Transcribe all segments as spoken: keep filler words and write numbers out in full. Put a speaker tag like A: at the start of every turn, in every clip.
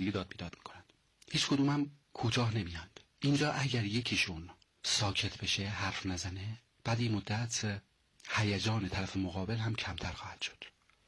A: همدیگه داد بیداد میکنن، هیچ کدوم هم کوتاه نمیاند. اینجا اگر یکیشون ساکت بشه، حرف نزنه، بعد این مدت هیجان طرف مقابل هم کمتر خواهد شد.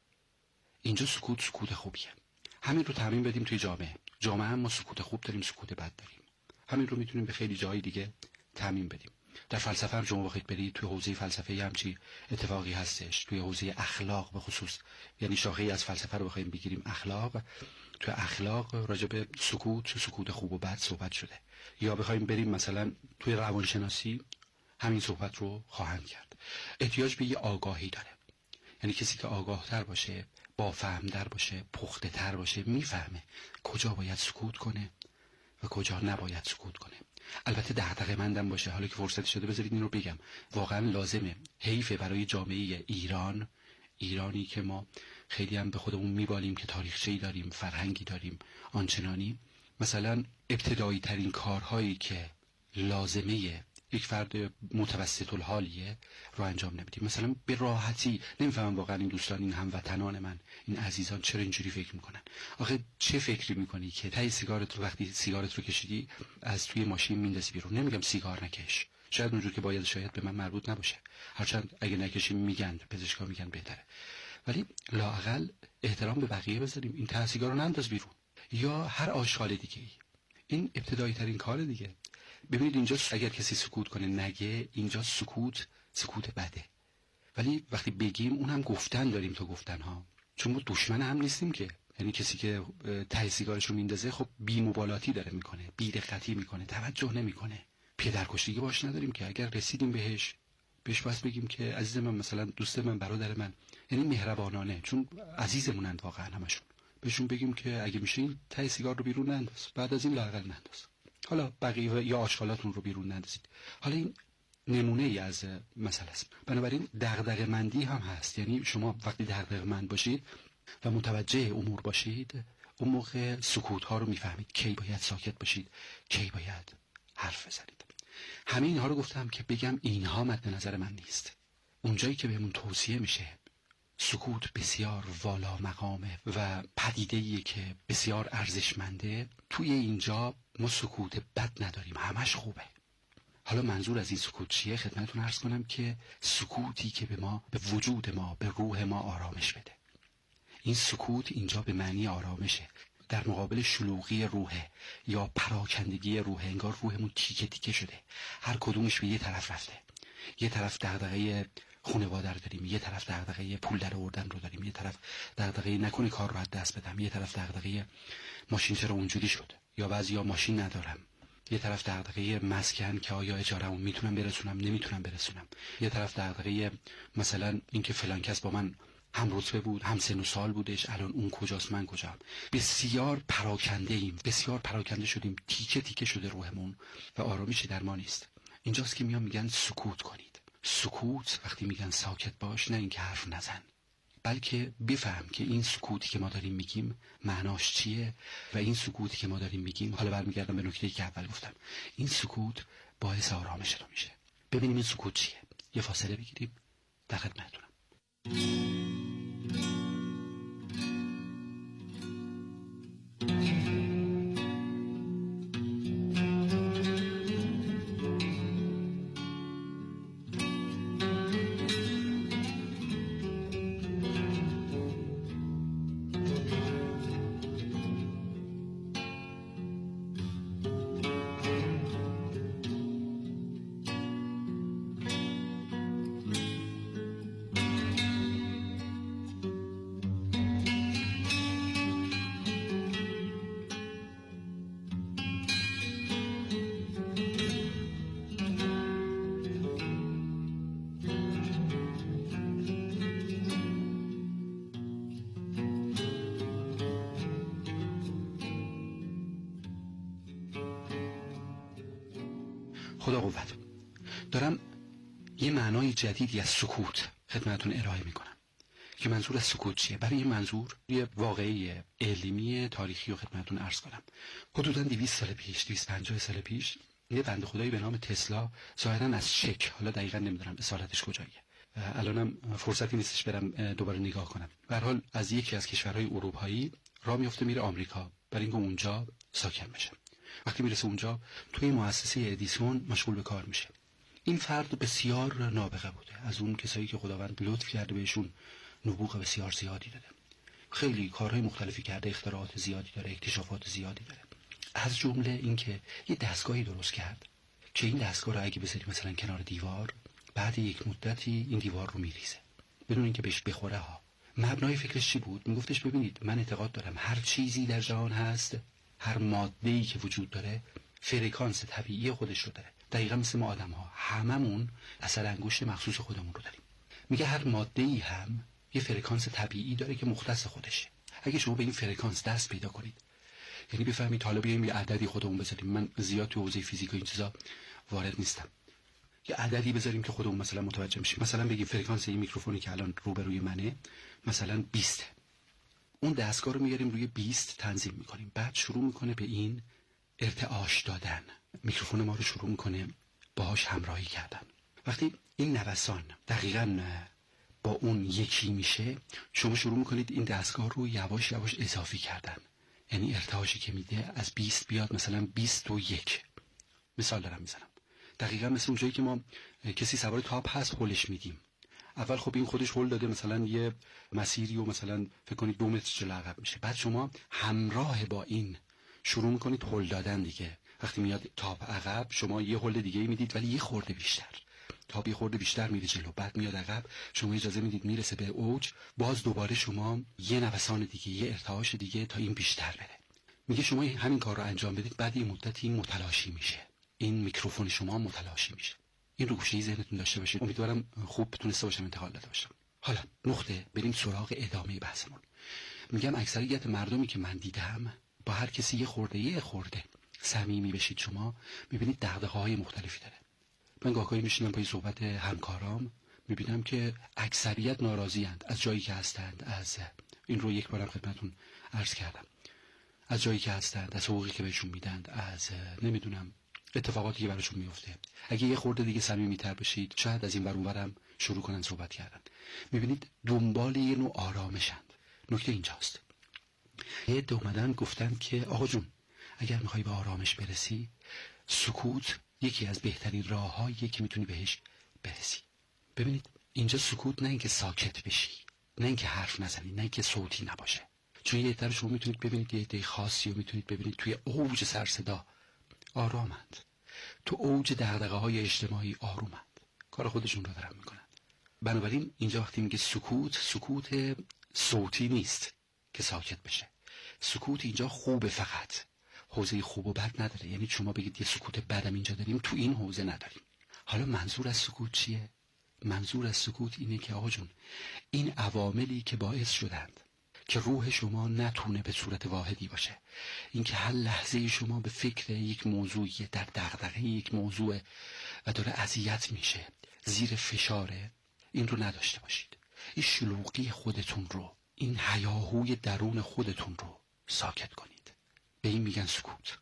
A: اینجا سکوت سکوت خوبیه. همین رو تمرین بدیم توی جامعه. جامعه هم ما سکوت خوب داریم، سکوت بد داریم. همین رو میتونیم به خیلی جای دیگه تمرین بدیم. در فلسفه هم شما بخواید برید توی حوزه فلسفه همچی اتفاقی هستش. توی حوزه اخلاق به خصوص، یعنی شاخه‌ای از فلسفه رو بخوایم بگیریم اخلاق، توی اخلاق راجع به سکوت، سکوت خوب و بد صحبت شده. یا بخوایم بریم مثلا توی روانشناسی، همین صحبت رو خواهند کرد. احتیاج به یه آگاهی داره. یعنی کسی که آگاه تر باشه، با فهم در باشه، پخته تر باشه، میفهمه کجا باید سکوت کنه و کجا نباید سکوت کنه. البته دغدغه مندم باشه. حالا که فرصت شده بذارید این رو بگم، واقعا لازمه، حیفه برای جامعه ایران، ایرانی که ما خیلی هم به خودمون میبالیم که تاریخچه‌ای داریم، فرهنگی داریم آنچنانی، مثلا ابتدایی ترین کارهایی که لازمه یک فرد متوسط الحالیه رو انجام نمیدیم. مثلا به راحتی نمیفهمم واقعا این دوستان، این هموطنان من، این عزیزان چرا اینجوری فکر میکنن. آخه چه فکری میکنی که تای سیگارت رو وقتی سیگارت رو کشیدی از توی ماشین میندازی بیرون؟ نمیگم سیگار نکش، شاید اونجور که باید شاید به من مربوط نباشه، هرچند اگه نکشی میگن، پزشکا میگن بهتره، ولی لااقل احترام به بقیه بذاریم. این ته سیگار رو ننداز بیرون، یا هر آشغال دیگه ای. این ابتدایی ترین کار دیگه. ببینید اینجا اگر کسی سکوت کنه نگه، اینجا سکوت سکوت بده. ولی وقتی بگیم اون هم گفتن داریم تا گفتن ها، چون ما دشمن هم نیستیم که. یعنی کسی که ته سیگارش رو میندازه خب بی مبالاتی داره میکنه، بی دقتی میکنه، توجه نمیکنه. پدرکشتگی باش نداریم که. اگر رسیدیم بهش بهش باید بگیم که عزیز من، مثلا دوست من، برادر من، یعنی مهربانانه، چون عزیزمونن واقعا همشون، بهشون بگیم که اگه میشه این ته سیگار رو بیرون ننداز، بعد از این لااقل ننداز. حالا بقیه یا آشغالاتون رو بیرون نندازید. حالا این نمونه ای از مسئله است. بنابراین دغدغه مندی هم هست. یعنی شما وقتی دغدغه مند باشید و متوجه امور باشید، اون موقع سکوت ها رو میفهمید، کی باید ساکت باشید، کی باید حرف بزنید. همه اینها رو گفتم که بگم اینها مد نظر من نیست. اونجایی که بهمون توصیه میشه سکوت بسیار والا مقامه و پدیده‌ایه که بسیار ارزشمنده، توی اینجا ما سکوت بد نداریم، همش خوبه. حالا منظور از این سکوت چیه؟ خدمتتون عرض کنم که سکوتی که به ما، به وجود ما، به روح ما آرامش بده. این سکوت اینجا به معنی آرامشه، در مقابل شلوغی روحه یا پراکندگی روحه. انگار روحمون تیکه تیکه شده، هر کدومش به یه طرف رفته. یه طرف دغدغه خانواده رو داریم، یه طرف دغدغه پول در آوردن رو داریم، یه طرف دغدغه نکنه کار رو از دست بدم، یه طرف دغدغه ماشین چرا اونجوری شد، یا بعضیا ماشین ندارم، یه طرف دغدغه مسکن که آیا اجاره‌مو میتونم برسونم نمیتونم برسونم، یه طرف دغدغه مثلا اینکه فلان کس با من هم رتبه بود، هم سن و سال بودش، الان اون کجاست من کجام. بسیار پراکنده ایم، بسیار پراکنده شدیم، تیکه تیکه شده روحمون و آرامشی در ما نیست. اینجاست که میان میگن سکوت کنید. سکوت وقتی میگن ساکت باش، نه اینکه حرف نزن، بلکه بفهم که این سکوتی که ما داریم میگیم معناش چیه و این سکوتی که ما داریم میگیم، حالا برمیگردم به نکته‌ای که اول گفتم، این سکوت باعث آرامش تو میشه. ببینیم این سکوت چیه. یه فاصله بگیریم، در خدمتتونم. خدا قوت. دارم یه معنای جدیدی از سکوت خدمتتون ارائه میکنم که منظور از سکوت چیه. برای این منظور یه واقعی علمی تاریخی رو خدمتتون عرض کنم. حدوداً دویست سال پیش، دویست و پنجاه سال پیش، یه بنده خدایی به نام تسلا، ظاهراً از چک، حالا دقیقاً نمیدونم اصالتش کجاییه، الانم فرصتی نیستش برم دوباره نگاه کنم، به هر حال از یکی از کشورهای اروپایی راه میفته میره آمریکا. برای اینکه اونجا ساکن بشه. وقتی میرسه اونجا توی مؤسسه ادیسون مشغول به کار میشه. این فرد بسیار نابغه بوده، از اون کسایی که خداوند لطف کرده بهشون نبوغ بسیار زیادی داده. خیلی کارهای مختلفی کرده، اختراعات زیادی داره، اکتشافات زیادی داره. از جمله اینکه یه دستگاهی درست کرد که این دستگاه رو اگه بذاری مثلا کنار دیوار، بعد یک مدتی این دیوار رو میریزه بدون اینکه بهش بخوره ها. مبنای فکرش چی بود؟ میگفتش ببینید من اعتقاد دارم هر چیزی در جهان هست، هر ماده‌ای که وجود داره فرکانس طبیعی خودش رو داره. دقیقا مثل ما آدم ها هممون اثر انگشت مخصوص خودمون رو داریم. میگه هر ماده‌ای هم یه فرکانس طبیعی داره که مختص خودشه. اگه شما به این فرکانس دست پیدا کنید، یعنی بفهمید حالا بیایم یه عددی خودمون بذاریم. من زیاد تو حوزه فیزیک و این چیزا وارد نیستم. یه عددی بذاریم که خودمون مثلا متوجه میشیم. مثلا بگیم فرکانس این میکروفونی که الان روبروی منه مثلا بیست. اون دستگاه رو میاریم روی بیست تنظیم میکنیم. بعد شروع میکنه به این ارتعاش دادن. میکروفون ما رو شروع میکنه باهاش همراهی کردن. وقتی این نوسان دقیقاً با اون یکی میشه، شما شروع میکنید این دستگاه رو یواش یواش اضافی کردن. یعنی ارتعاشی که میده از بیست بیاد مثلا بیست و یک. مثال دارم میزنم. دقیقاً مثل اونجایی که ما کسی سوار تاپ هست هولش میدیم. اول خب این خودش هول داده مثلا یه مسیری و مثلا فکر کنید دو متر جلو عقب میشه. بعد شما همراه با این شروع میکنید هول دادن دیگه. وقتی میاد تاپ عقب شما یه هول دیگه میدید ولی یه خورده بیشتر. تاپ یه خورده بیشتر میره جلو. بعد میاد عقب، شما اجازه میدید میرسه به اوج، باز دوباره شما یه نوسان دیگه، یه ارتعاش دیگه تا این بیشتر بره. میگه شما همین کار رو انجام بدید، بعد یه مدتی این متلاشی میشه. این میکروفون شما متلاشی میشه. این رو گوشه ذهنتون داشته باشید. امیدوارم خوب تونسته باشم انتقال داده باشم. حالا نقطه بریم سراغ ادامه بحثمون. میگم اکثریت مردمی که من دیدم با هر کسی یه خورده یه خورده صمیمی بشید شما میبینید دغدغه‌های مختلفی داره. من گاهی میشینم پای صحبت همکارام میبینم که اکثریت ناراضی‌اند از جایی که هستند. از این رو یک بارم خدمتتون عرض کردم. از جایی که هستند، از حقوقی که بهشون میدند، از نمیدونم اتفاقاتی که براشون میفته. اگه یه خورده دیگه صمیمیتر بشید شاید از این ور اونورم شروع کنن صحبت کردن. میبینید دنبال یه نوع آرامشند. نکته اینجاست. یه عده اومدن گفتن که آقا جون اگر میخوای به آرامش برسی، سکوت یکی از بهترین راههاییه که میتونی بهش برسی. ببینید اینجا سکوت نه اینکه ساکت بشی، نه اینکه حرف نزنی، نه اینکه صوتی نباشه. چون یه عده شما میتونید ببینید یه عده خاصی رو میتونید ببینید توی اوج سر صدا آرامند، تو اوج دغدغه‌های اجتماعی آرومند، کار خودشون رو دارن میکنن. بنابراین اینجا وقتی میگه سکوت، سکوت صوتی نیست که ساکت بشه. سکوت اینجا خوبه، فقط حوزه خوب و بد نداره. یعنی شما بگید یه سکوت بدم اینجا داریم، تو این حوزه نداریم. حالا منظور از سکوت چیه؟ منظور از سکوت اینه که آقا جون این عواملی که باعث شدند که روح شما نتونه به صورت واحدی باشه، اینکه هر لحظه شما به فکر یک موضوعی، در دغدغه یک موضوع و داره اذیت میشه، زیر فشاره، این رو نداشته باشید. این شلوغی خودتون رو، این هیاهوی درون خودتون رو ساکت کنید. به این میگن سکوت.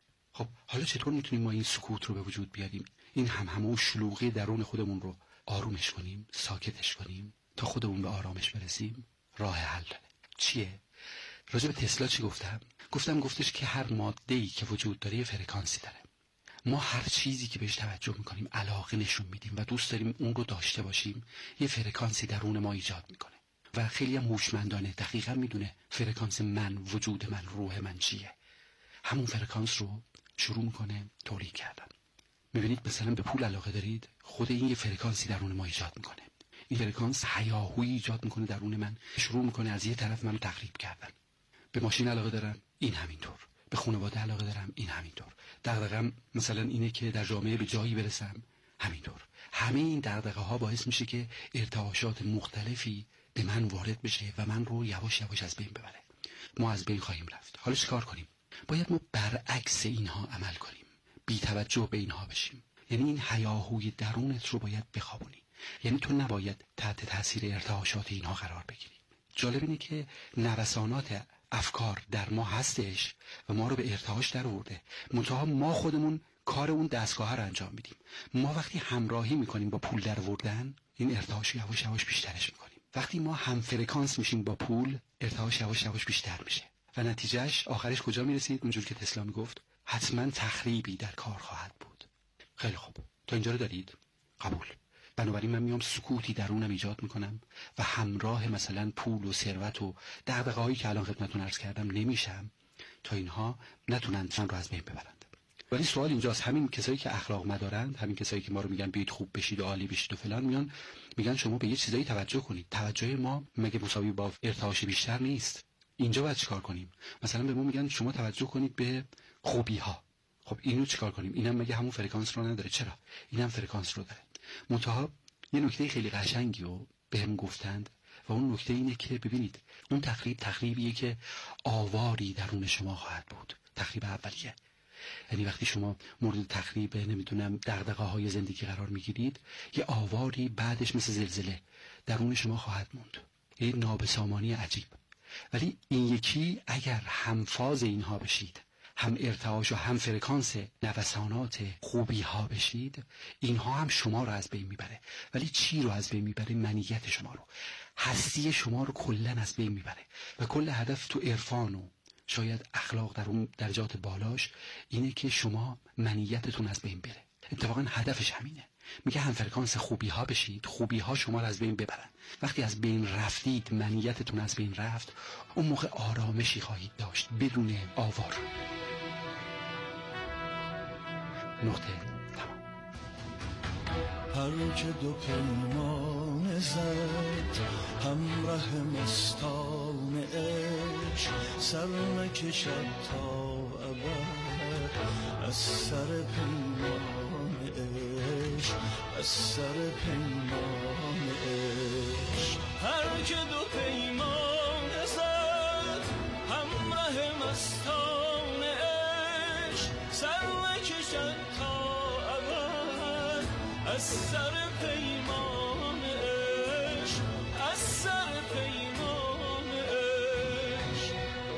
A: خب حالا چطور میتونیم ما این سکوت رو به وجود بیاریم؟ این هم همه شلوغی درون خودمون رو آرومش کنیم، ساکتش کنیم تا خودمون به آرامش برسیم. راه حل داره. چیه؟ راجع به تسلا چی گفتم؟ گفتم گفتش که هر ماده‌ای که وجود داره یه فرکانسی داره. ما هر چیزی که بهش توجه میکنیم، علاقه نشون میدیم و دوست داریم اون رو داشته باشیم، یه فرکانسی درون ما ایجاد میکنه. و خیلی هم هوشمندانه دقیقاً میدونه فرکانس من، وجود من، روح من چیه. همون فرکانس رو شروع میکنه تولید کردن. میبینید مثلا به پول علاقه دارید، خود این یه فرکانسی درون ما ایجاد میکنه. این فرکانس هیاهویی ایجاد میکنه درون من، شروع میکنه از یه طرف منو تخریب کردن. به ماشین علاقه دارم، این همینطور. به خانواده علاقه دارم، این همینطور. دغدغه‌ام مثلا اینه که در جامعه به جایی برسم، همینطور. همه این دغدغه ها باعث میشه که ارتعاشات مختلفی به من وارد بشه و من رو یواش یواش از بین ببره. ما از بین خواهیم رفت. حالا چیکار کنیم؟ باید ما برعکس اینها عمل کنیم، بی توجه به اینها بشیم. یعنی این هیاهوی درونت رو باید بخوابونی. یعنی تو نباید تحت تاثیر ارتعاشات اینها قرار بگیری. جالب اینه که نوسانات افکار در ما هستش و ما رو به ارتعاش در آورده، منتها ما خودمون کار اون دستگاه رو انجام میدیم. ما وقتی همراهی میکنیم با پول در آوردن، این ارتعاش یواش یواش بیشترش میکنیم. وقتی ما هم فرکانس میشیم با پول، ارتعاش یواش یواش بیشتر میشه. و نتیجهش آخرش کجا میرسید؟ اونجور که تسلا میگفت حتما تخریبی در کار خواهد بود. خیلی خوب، تا اینجا رو دارید؟ قبول. بنابراین من میام سکوتی درونم ایجاد میکنم و همراه مثلا پول و ثروت و دغدغه‌هایی که الان خدمتتون عرض کردم نمیشم تا اینها نتونن من رو از بین ببرند. ولی سوال اینجاست، همین کسایی که اخلاق مدارند، همین کسایی که ما رو میگن بیاید خوب بشید و عالی بشید و فلان، میان میگن شما به یه چیزایی توجه کنید. توجه ما مگه مساوی با ارتعاش بیشتر نیست؟ اینجا باید چیکار کنیم؟ مثلا به ما میگن شما توجه کنید به خوبی ها. خب اینو چیکار کنیم؟ اینم مگه همون فرکانس رو نداره؟ چرا؟ اینم فرکانس رو داره. منتها یه نکته خیلی قشنگی رو بهم گفتند و اون نکته اینه که ببینید اون تخریب تخریبیه که آواری درون شما خواهد بود. تخریب اولیه. یعنی وقتی شما مورد تخریب نمیدونم دغدغه های زندگی قرار میگیرید، یه آواری بعدش مثل زلزله درون شما خواهد موند، یه نابسامانی عجیب. ولی این یکی اگر همفاز اینها بشید، هم ارتعاش و هم فرکانس نوسانات خوبی ها بشید، اینها هم شما رو از بین میبره. ولی چی رو از بین میبره؟ منیت شما رو، هستی شما رو کلن از بین میبره. و کل هدف تو عرفان و شاید اخلاق در اون درجات بالاش اینه که شما منیتتون از بین بره. اتفاقا هدفش همینه. میگه هم فرکانس خوبی ها بشید، خوبی ها شما رو از بین ببرن. وقتی از بین رفتید، منیتتون از بین رفت، اون موقع آرامشی خواهید داشت بدون آوار. نقطه تمام.
B: هر که دو پیمان زد همراه مستان عشق، سر نکشد تا ابد از سر پیمان عشق، از سر پیمان عشق. هر که دو پیمان زد همراه مستان عشق، سر نکشد تا ابد از سر پیمان عشق، از سر پیمان عشق.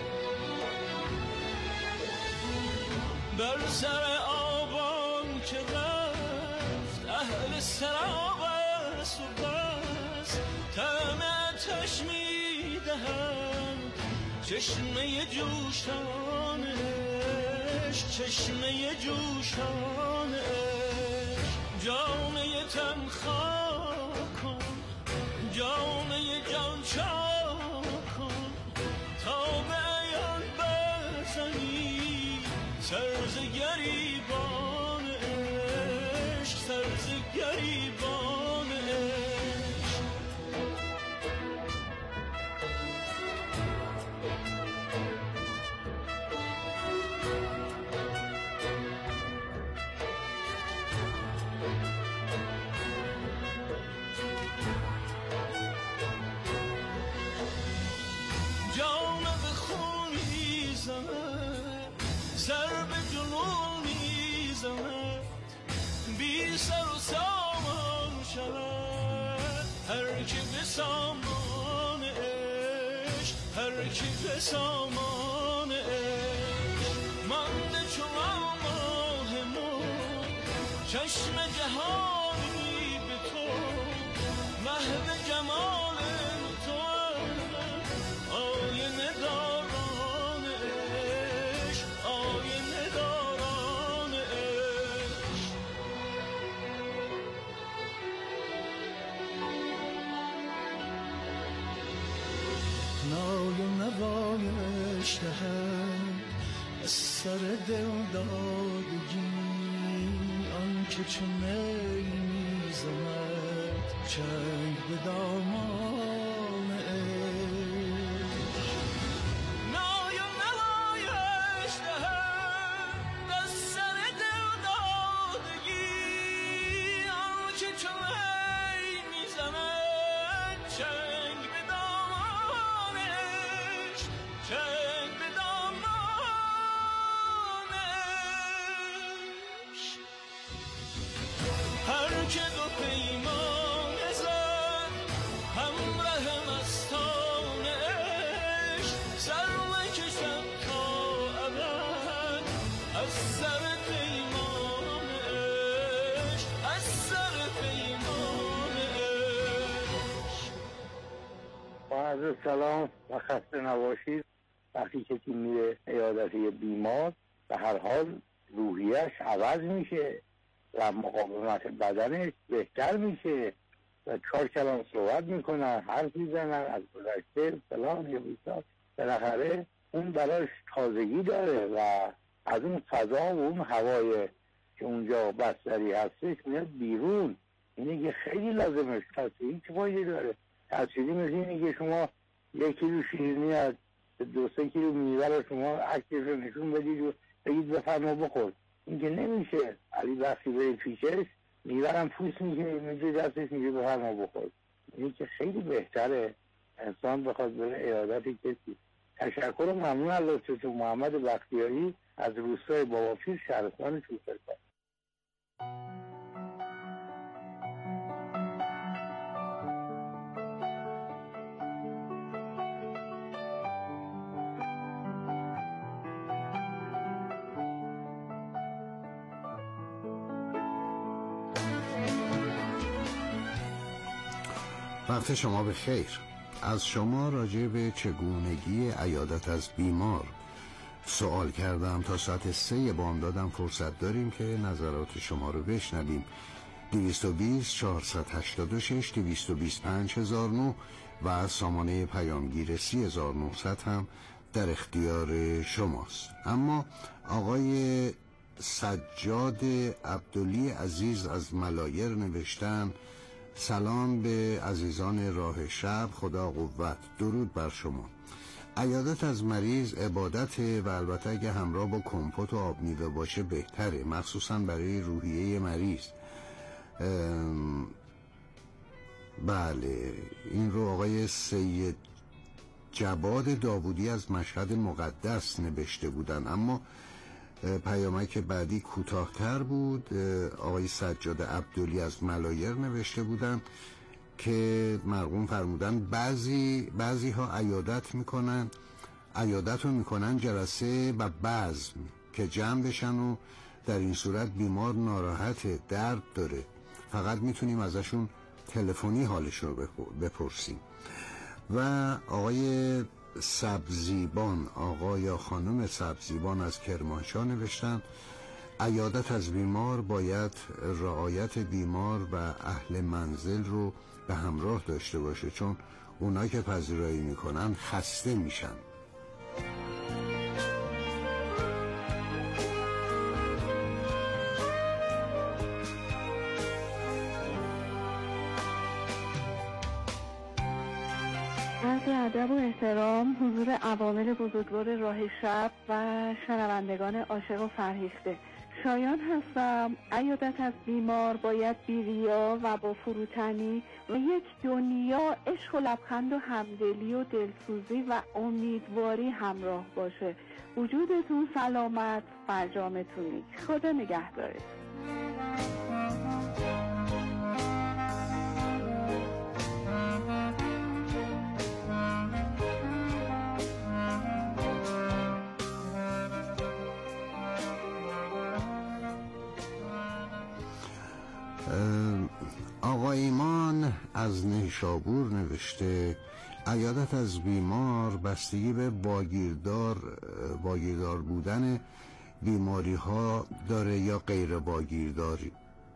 B: بر سر آبان که رفت اهل سراب است و بس، طعم آتش می‌دهند چشمه جوشان عشق، چشمه جوشان عشق. جامه تن خاک کن، جامه جان چاک کن، تا به عیان بزنی سرز گریبان عشق، سرز گریبان عشق. سر به جنون میزند، بی سر و سامان شود هر که به سامان عشق، هر که به سامان عشق. مانده چو ماه نو چشم جهانی به تو، محو جمال تو آینه داران عشق، آینه داران عشق. نای و نوایش دهد از سر دل دادگی، آن که چه می میزند چنگ به دامان عشق. نای و نوایش دهد از سر دل دادگی، آن که چه می میزند چنگ به دامان عشق، چنگ به دامان عشق. هر که دو پیمان زد همراه مستان عشق، سر نکشد تا ابد از سر پیمان عشق، از سر پیمان عشق.
C: با عرض سلام و خسته نباشید. وقتی کسی میره عیادت یه بیمار به هر حال روحیش عوض میشه و مقاومت بدنش بهتر میشه و چهار کلام صحبت میکنن، حرف میزنن از گذشته فلان یا بیسار، بالاخره اون براش تازگی داره و از اون فضا و اون هوای که اونجا بستری هستش میاد بیرون. اینه که خیلی لازمش تاثیری هیچ فایده داره. تاثیری مثل اینه که شما یک کیلو شیرینی از دو سه کیلو میوه رو شما عکسش رو نشون بدید و بگید بفرما بخور، این که نمیشه. علی وقتی به پیشش میوه هم پوست میشه میده دستش میگه بفرما بخور. اینه که خیلی بهتره انسان بخواد بره عیادت کسی. تشکر و ممنون از لطفتون. محمد بختیاری از روستای باباپیر شهرستان شوشتر.
D: وقت شما به خیر. از شما راجع به چگونگی عیادت از بیمار سوال کردم. تا ساعت سه بامدادم فرصت داریم که نظرات شما رو بشنویم. دویست و بیست چهارصد و هشتاد و شش دویست و بیست پنج هزار و نه و سامانه پیامگیر سی هزار و نهصد هم در اختیار شماست. اما آقای سجاد عبدلی عزیز از ملایر نوشتن: سلام به عزیزان راه شب، خدا قوت. درود بر شما. عیادت از مریض عبادت و البته اگه همراه با کمپوت و آب میوه باشه بهتره، مخصوصا برای روحیه مریض. بله، این رو آقای سید جواد داوودی از مشهد مقدس نوشته بودن، اما پیامک بعدی کوتاه‌تر بود. آقای سجاد عبدلی از ملایر نوشته بودن که مرقوم فرمودن بعضی بعضی ها عیادت میکنن عیادت رو میکنن جلسه و بزم که جمع بشن و در این صورت بیمار ناراحت، درد داره، فقط میتونیم ازشون تلفنی حالش رو بپرسیم. و آقای سبزیبان، آقا یا خانم سبزیبان از کرمانشاه نوشتن: عیادت از بیمار باید رعایت بیمار و اهل منزل رو به همراه داشته باشه، چون اونا که پذیرایی میکنن خسته میشن.
E: ادب و احترام حضور عوامل بزرگوار راه شب و شنوندگان عاشق و فرهیخته. شایان هستم. عیادت از بیمار باید بی ریا و با فروتنی و یک دنیا عشق و لبخند و همدلی و دلسوزی و امیدواری همراه باشه. وجودتون سلامت، فرجامتون نیک. خدا نگهدارت.
D: آقا ایمان از نیشابور نوشته: عیادت از بیمار بستگی به واگیردار واگیردار بودن بیماری ها داره یا غیر واگیرداری.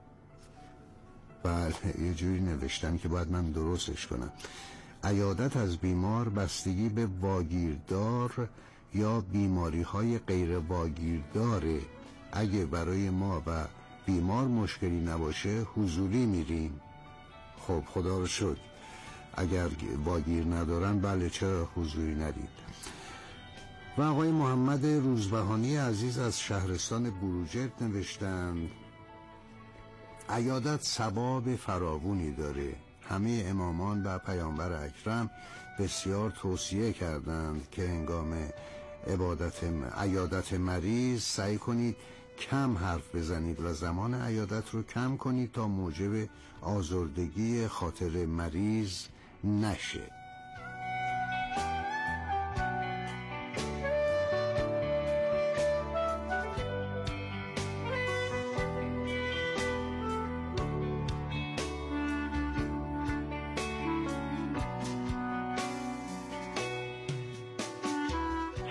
D: بله، یه جوری نوشتن که باید من درستش کنم. عیادت از بیمار بستگی به واگیردار یا بیماری های غیر واگیرداره. اگه برای ما و بیمار مشکلی نباشه حضوری میریم. خب خدا رو شکر. اگر واگیر ندارن بله، چرا حضوری ندید. و آقای محمد روزبهانی عزیز از شهرستان بروجرد نوشتند: عیادت ثواب فراوانی داره. همه امامان و پیامبر اکرم بسیار توصیه کردند که هنگام عبادت عیادت مریض سعی کنید کم حرف بزنید و زمان عیادت رو کم کنید تا موجب آزردگی خاطر مریض نشه.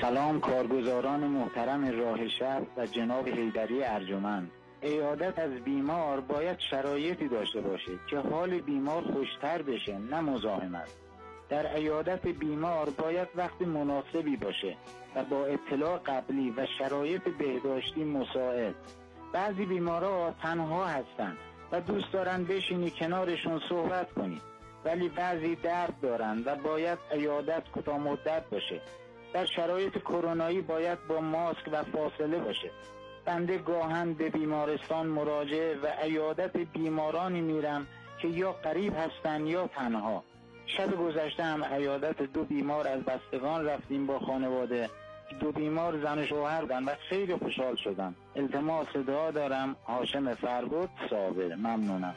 F: سلام کارگزاران محترم راه شب و جناب حیدری ارجمند. عیادت از بیمار باید شرایطی داشته باشه که حال بیمار خوشتر بشه، نه مزاحمت. در عیادت بیمار باید وقت مناسبی باشه و با اطلاع قبلی و شرایط بهداشتی مساعد. بعضی بیمارا تنها هستن و دوست دارن بشینی کنارشون صحبت کنی، ولی بعضی درد دارن و باید عیادت کوتاه مدت باشه. در شرایط کرونایی باید با ماسک و فاصله باشه. بنده گاهن به بیمارستان مراجعه و عیادت بیمارانی میرم که یا غریب هستن یا تنها. شب گذشته هم عیادت دو بیمار از بستگان رفتیم با خانواده. دو بیمار زن و شوهر بودن و خیلی خوشحال شدم. التماس دعا دارم. هاشم فربود صابر. ممنونم.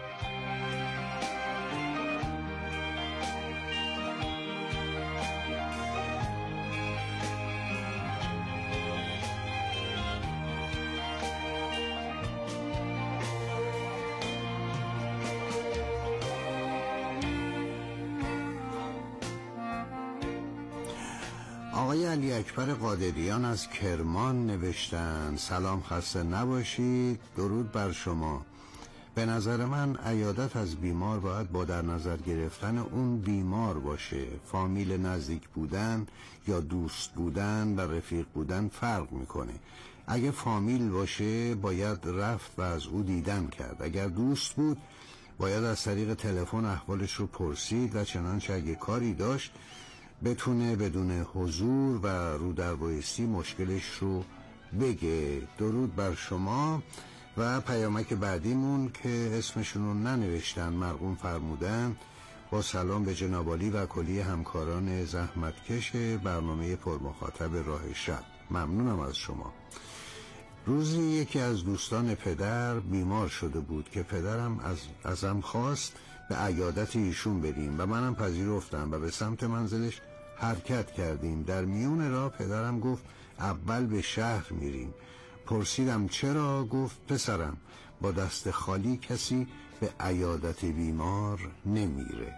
D: آقای علی اکبر قادریان از کرمان نوشتن سلام، خسته نباشید، درود بر شما. به نظر من عیادت از بیمار باید با در نظر گرفتن اون بیمار باشه. فامیل نزدیک بودن یا دوست بودن و رفیق بودن فرق میکنه. اگه فامیل باشه باید رفت و از او دیدن کرد. اگر دوست بود باید از طریق تلفن احوالش رو پرسید و چنانچه اگه کاری داشت بتونه بدون حضور و رو در بایستی مشکلش رو بگه. درود بر شما. و پیامک بعدیمون که اسمشون رو ننوشتن مرقوم فرمودن، با سلام به جناب عالی و کلی همکاران زحمتکش برنامه پرمخاطب راه شب. ممنونم از شما. روزی یکی از دوستان پدر بیمار شده بود که پدرم از ازم خواست به عیادت ایشون بریم و منم پذیرفتم و به سمت منزلش حرکت کردیم. در میون راه پدرم گفت اول به شهر میریم. پرسیدم چرا؟ گفت پسرم با دست خالی کسی به عیادت بیمار نمیره.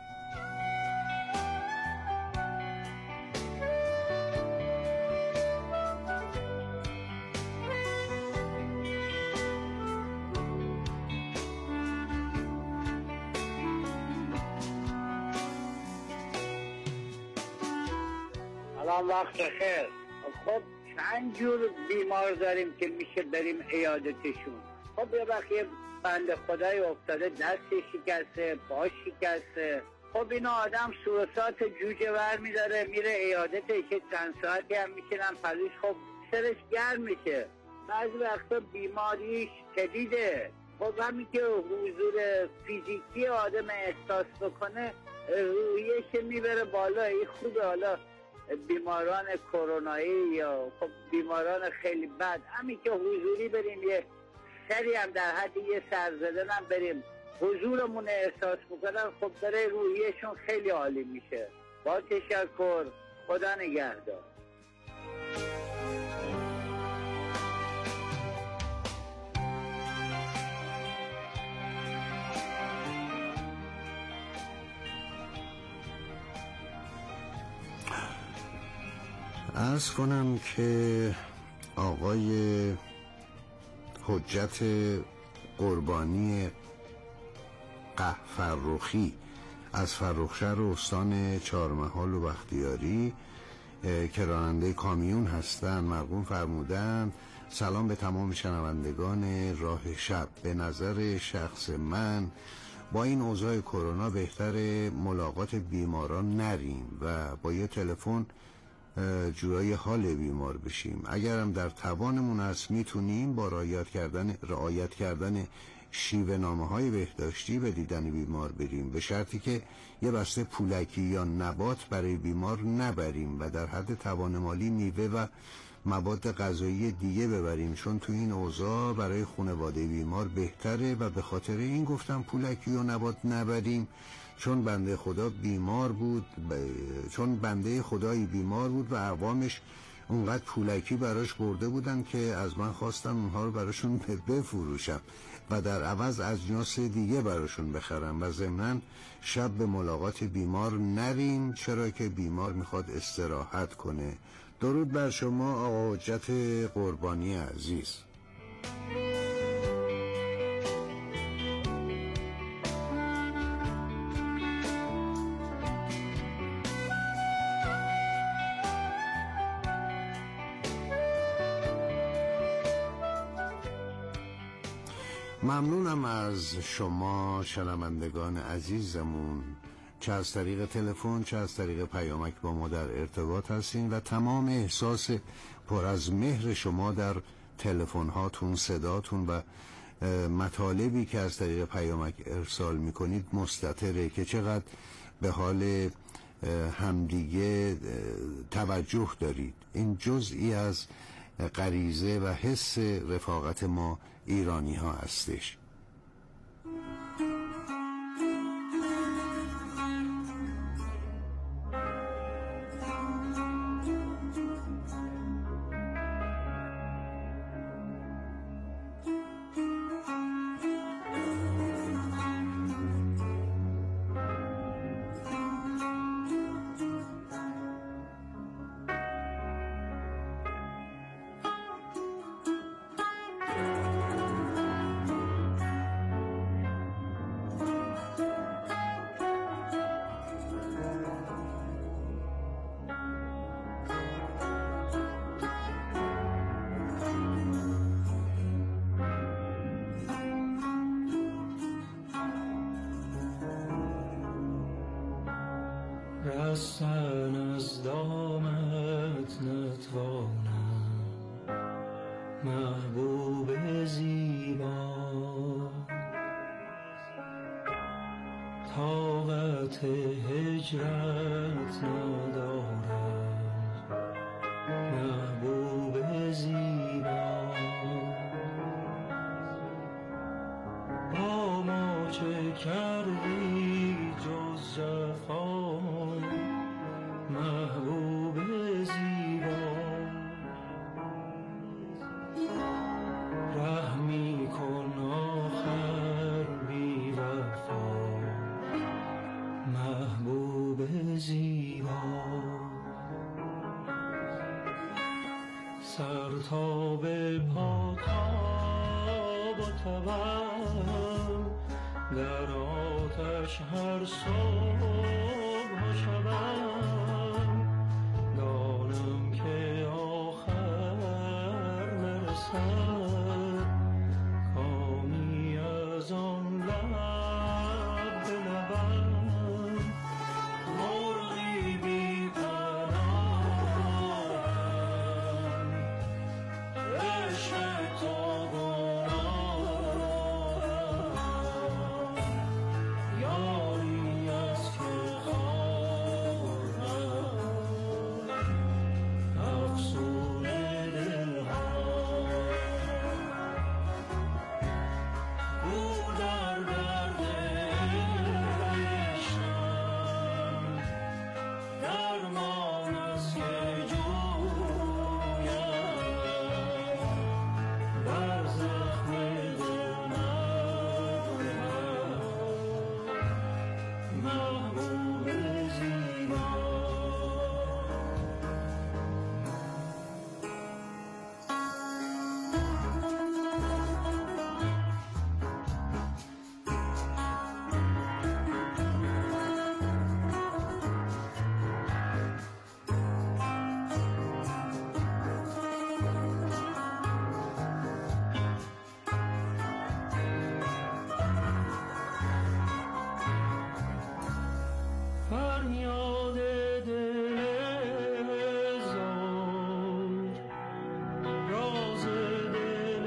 C: سلام، وقت خیر. خب چند جور بیمار داریم که میشه بریم عیادتشون. خب یه وقت یه بنده خدای افتاده دست شکسته، پا شکسته، خب اینا آدم سوسات جوجه ور میداره میره عیادتش، که چند ساعتی هم میشنن پلیش، خب سرش گرم میشه. بعضی وقتا بیماریش شدیده، خب همین که حضور فیزیکی آدم احساس بکنه روحیش میبره بالا. این خوبه. حالا بیماران کرونایی یا خب بیماران خیلی بد، همین که حضوری بریم یه سری هم در حد یه سرزدن هم بریم حضورمون احساس میکنن، خب داره روحیشون خیلی عالی میشه. با تشکر. خدا نگهدار.
D: عرض کنم که آقای حجت قربانی قه فرخی از فرخشهر استان چهارمحال و بختیاری که راننده کامیون هستند مرقوم فرمودند سلام به تمام شنوندگان راه شب. به نظر شخص من با این اوضاع کرونا بهتر ملاقات بیماران نریم و با یه تلفن جورای حال بیمار بشیم. اگرم در توانمون هست میتونیم با رعایت کردن رعایت کردن شیوه نامه های بهداشتی به دیدن بیمار بریم، به شرطی که یه بسته پولکی یا نبات برای بیمار نبریم و در حد توان مالی میوه و مواد غذایی دیگه ببریم، چون تو این اوضاع برای خانواده بیمار بهتره و به خاطر این گفتم پولکی و نبات نبریم. چون بنده خدا بیمار بود ب... چون بنده خدایی بیمار بود و اقوامش اونقدر پولکی براش برده بودن که از من خواستم اونها رو براشون بفروشم و در عوض اجناس دیگه براشون بخرم و ضمناً شب به ملاقات بیمار نریم، چرا که بیمار میخواد استراحت کنه. درود بر شما آقا حجت قربانی عزیز. ممنونم از شما شنوندگان عزیزمون، چه از طریق تلفن چه از طریق پیامک با ما در ارتباط هستین و تمام احساس پر از مهر شما در تلفن هاتون، صداتون و مطالبی که از طریق پیامک ارسال میکنید مستتره که چقدر به حال همدیگه توجه دارید. این جزئی از غریزه و حس رفاقت ما ایرانی ها هستش.
B: رستن از دامت نتوانم محبوب زیبا، طاقت هجرت ندارم محبوب زیبا. با ما چه کردی جز جفا محبوب زیبا، رحمی کن آخر بی وفا محبوب زیبا. سر تا به پا تاب و تبم در آتش هر صبح و شبم، دانم که آخر نرسد کامی از آن لب به لبم. مرغی بی پناهم عشق تو گناهم، یاری از که خواهم افسون دلها. او در درد عشقم درمان است که جویم، بر زخم دل مرهم محبوب زیبا. فریاد دل زار، راز دل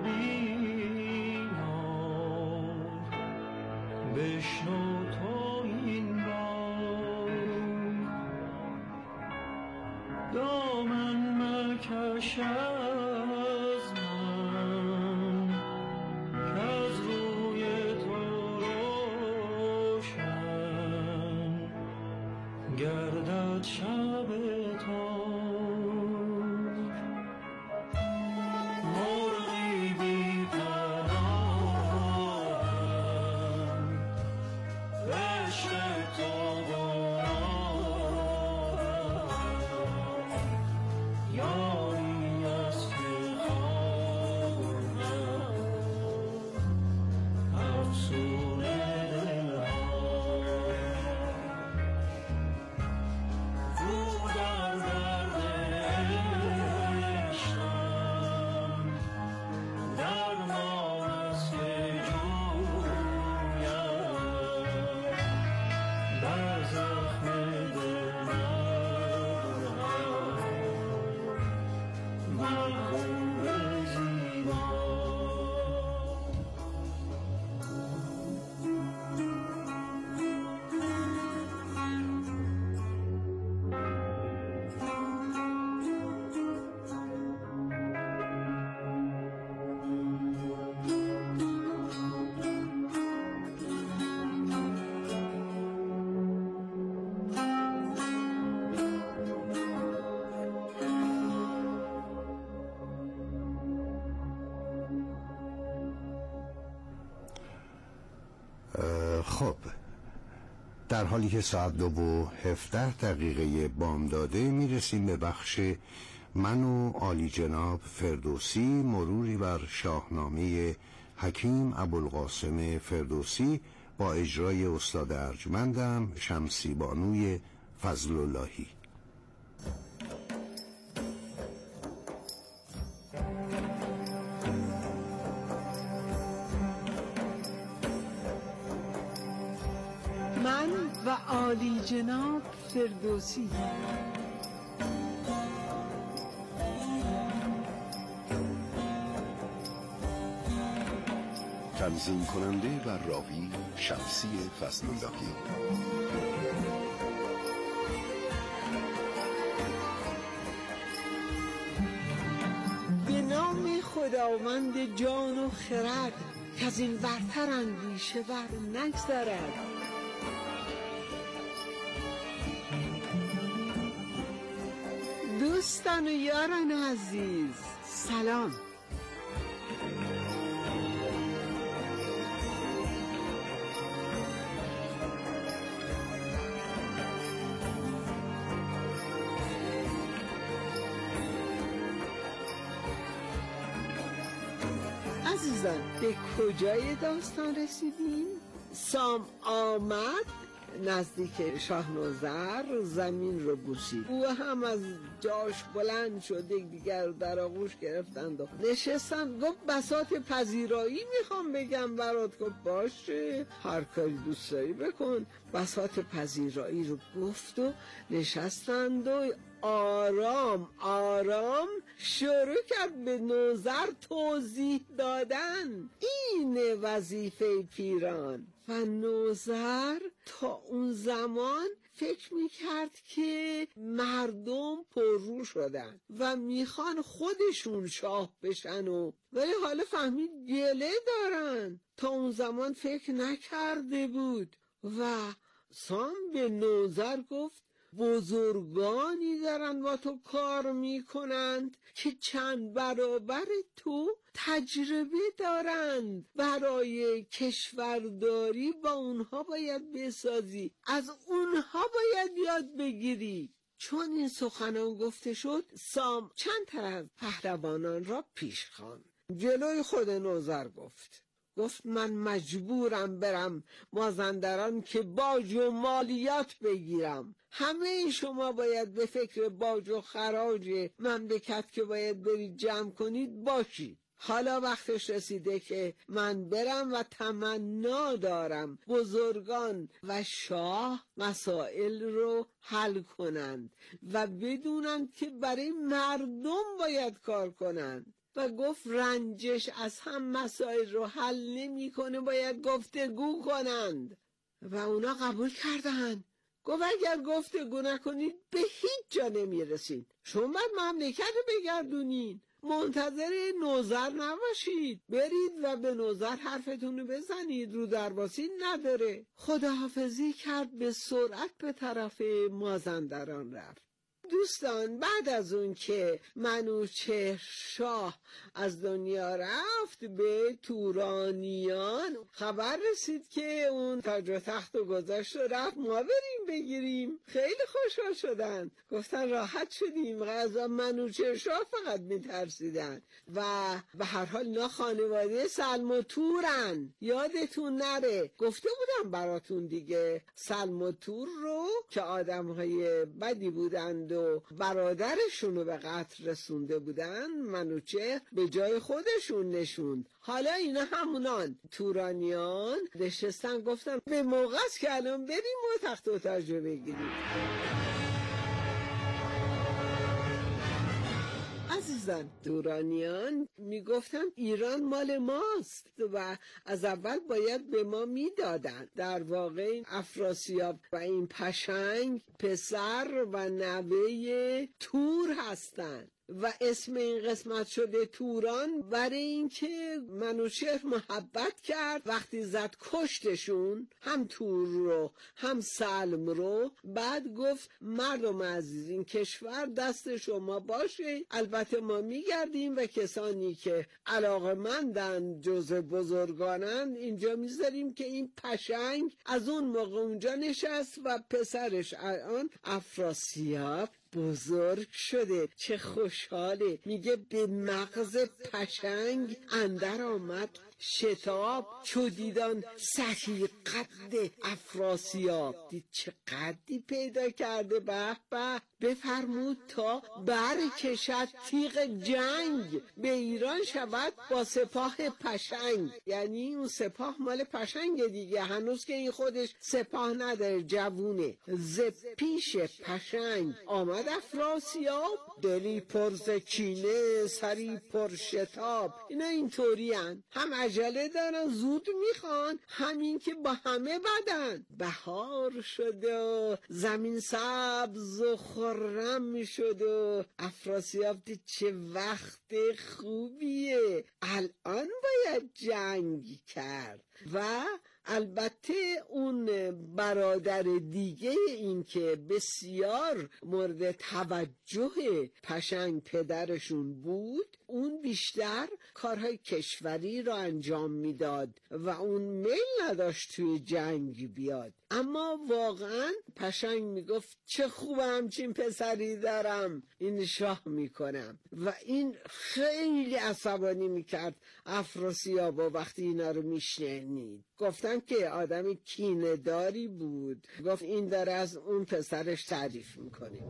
B: بیمار، بشنو تو این بار. دامن مکش از من کز روی تو روشن گردد شب تار. مرغی بی پناهم
D: خب در حالی که ساعت دو و هفده دقیقه بامداده میرسیم به بخش من و عالی جناب فردوسی، مروری بر شاهنامه حکیم ابوالقاسم فردوسی با اجرای استاد ارجمندم شمسی بانوی فضل اللهی.
G: من و عالی جناب فردوسی.
H: تنظیم کننده و راوی شمسی فضل اللهی.
G: به نام خداوند جان و خرد که از این برتر اندیشه بر نگذرد. دوستان و یاران عزیز سلام. عزیزان به کجای داستان رسیدیم؟ سام آمد نزدیک شاه نوذر، زمین رو بوسید. او هم از جاش بلند شد، دیگر در آغوش گرفتند و نشستن. گفت بساط پذیرایی میخوام بگم برات. گفت باشه هر کاری دوست داری بکن. بساط پذیرایی رو گفت و نشستند و آرام آرام شروع کرد به نوذر توضیح دادن. این وظیفه پیران. و نوذر تا اون زمان فکر میکرد که مردم پررو شدن و میخوان خودشون شاه بشن و ولی حالا فهمید گله دارن. تا اون زمان فکر نکرده بود و سام به نوذر گفت بزرگانی دارن با تو کار میکنند که چند برابر تو تجربه دارند. برای کشورداری با اونها باید بسازی، از اونها باید یاد بگیری. چون این سخنان گفته شد سام چند تا از پهلوانان را پیش خواند. جلوی خود نوذر گفت گفت من مجبورم برم مازندران که باج و مالیات بگیرم. همه شما باید به فکر باج و خراج مملکت که باید برید جمع کنید باشید. حالا وقتش رسیده که من برم و تمنا دارم بزرگان و شاه مسائل رو حل کنند و بدونند که برای مردم باید کار کنند. و گفت رنجش از هم مسائل رو حل نمی کنه، باید گفتگو کنند. و اونا قبول کردن. گفت اگر گفتگو نکنید به هیچ جا نمی رسید. شما باید مملکت رو بگردونید، منتظر نوذر نباشید. برید و به نوذر حرفتون رو بزنید، رو درواسی نداره. خداحافظی کرد، به سرعت به طرف مازندران رفت. دوستان بعد از اون که منوچهر شاه از دنیا رفت به تورانیان خبر رسید که اون تاج و تخت و گذاشت و رفت ما بریم بگیریم. خیلی خوشحال شدن، گفتن راحت شدیم. از منوچهر شاه فقط میترسیدن و به هر حال اینا خانواده سلم و تورن. یادتون نره گفته بودم براتون دیگه، سلم و تور رو که آدمهای بدی بودند و برادرشون رو به قتل رسونده بودن، منوچهر به جای خودشون نشوند. حالا اینا همونان تورانیان نشستن گفتن به موقع است که الان بریم و تخت و تاج رو بگیریم. عزیزان تورانیان میگفتن ایران مال ماست و از اول باید به ما میدادن. در واقع این افراسیاب و این پشنگ پسر و نوه تور هستند و اسم این قسمت شده توران، برای اینکه منوچهر محبت کرد، وقتی زد کشتشون، هم تور رو هم سلم رو. بعد گفت مردم عزیز این کشور دست شما باشه، البته ما میگردیم و کسانی که علاقه‌مندن جز بزرگانن اینجا میذاریم که این پشنگ از اون موقع اونجا نشست و پسرش الان افراسیاب بزرگ شده. چه خوشحاله. میگه به مغز پشنگ اندر آمد شتاب، چو دیدان سهی قد افراسیاب. دید چه قدی پیدا کرده، به به. بفرمود تا برکشد تیغ جنگ، به ایران شود با سپاه پشنگ. یعنی اون سپاه مال پشنگ دیگه، هنوز که این خودش سپاه نداره، جوونه. ز پیش پشنگ آمد افراسیاب، دلی پر ز کینه سری پر شتاب. اینا اینطوری هن، هم عجله دارن زود میخوان، همین که با همه بدن. بهار شده و زمین سبز و خرم میشد و افراسیاب دید چه وقت خوبیه، الان باید جنگ کرد. و البته اون برادر دیگه این که بسیار مورد توجه پشنگ پدرشون بود، اون بیشتر کارهای کشوری را انجام میداد و اون میل نداشت توی جنگ بیاد. اما واقعا پشنگ میگفت چه خوبه همچین پسری دارم، این شاه میکنم. و این خیلی عصبانی میکرد افراسیاب و وقتی اینا رو میشنید. گفتن که آدم کینه‌داری بود. گفت این داره از اون پسرش تعریف میکنه.